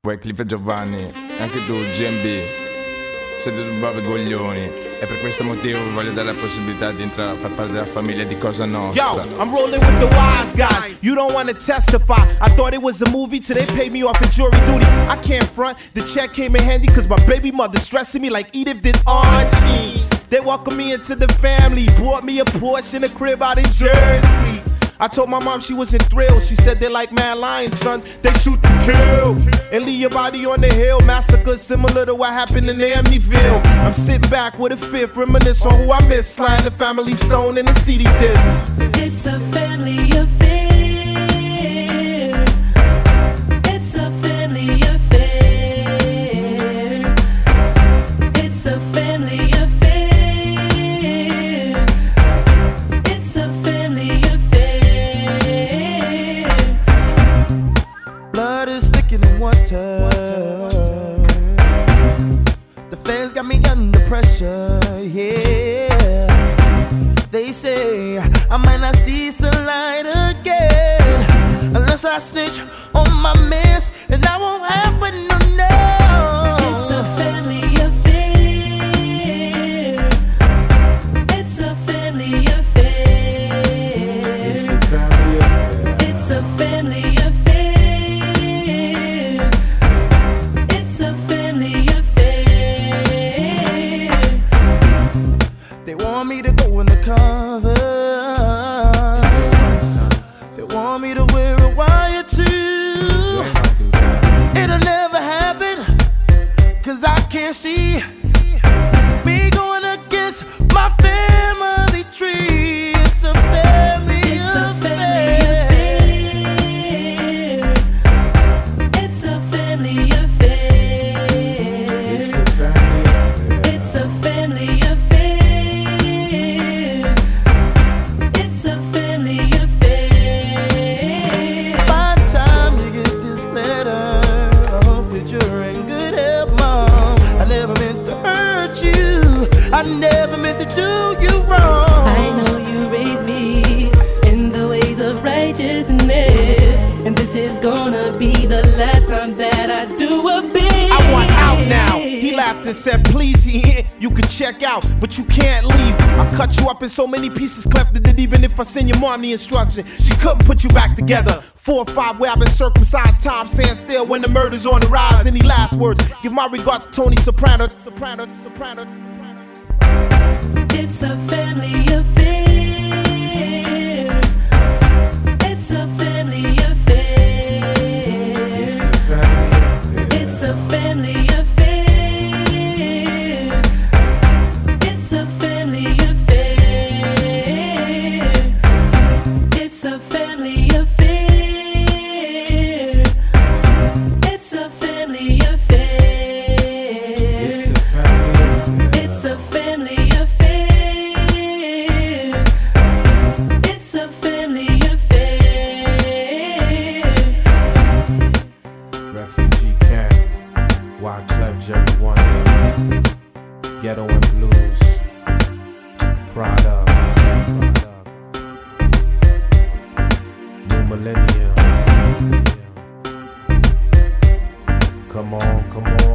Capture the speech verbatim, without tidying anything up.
Poi Cliff e Giovanni, anche tu, G M B, siete due bravi coglioni. E per questo motivo vi voglio dare la possibilità di entrare a far parte della famiglia di Cosa Nostra. Yo, I'm rolling with the wise guys. You don't wanna testify. I thought it was a movie till they paid me off in jury duty. I can't front, the check came in handy cause my baby mother stressing me like Edith did Archie. They welcomed me into the family, bought me a Porsche and a crib out in Jersey. I told my mom she wasn't thrilled. She said they like Mad Lions, son. They shoot to kill and leave your body on the hill. Massacre similar to what happened in Amityville. I'm sitting back with a fifth, reminisce on who I miss. Sliding the Family Stone in a C D disc. It's a family affair. It's a family affair. It's a family affair. It's a family affair. Blood is thicker than water. The fans got me under pressure, yeah. They say I might not see sunlight again unless I snitch on my mess, and that won't happen, no, no. It's a family affair. It's a family affair. It's a family affair. It's a family affair. It's a family affair. They want me to go undercover. They want me to wear a wire too. It'll never happen, cause I can't see me going against my family tree. It's a family It's a family affair. affair. It's a family affair. It's a family affair. It's a family affair. It's a family affair. By the time you get this letter, I hope that you're in good health, Mom. I never meant to hurt you. I never meant to do you wrong. I know you raised me in the ways of righteousness, and this is gonna be the last time that I do a bit. I want out now. He laughed and said, please, he you can check out, but you can't leave. I cut you up in so many pieces, cleft that even if I send your mom the instruction, she couldn't put you back together. Four or five where I've been circumcised, time stand still when the murder's on the rise. Any last words? Give my regard to Tony Soprano, Soprano, Soprano. It's a family affair. It's a family affair. It's a family affair. It's a family affair. It's a family affair. It's a family affair. It's a family affair. It's a family affair. Refugee camp, Wyclef Jerry Wonder, Ghetto and Blues, Prada, New Millennium. Come on, come on.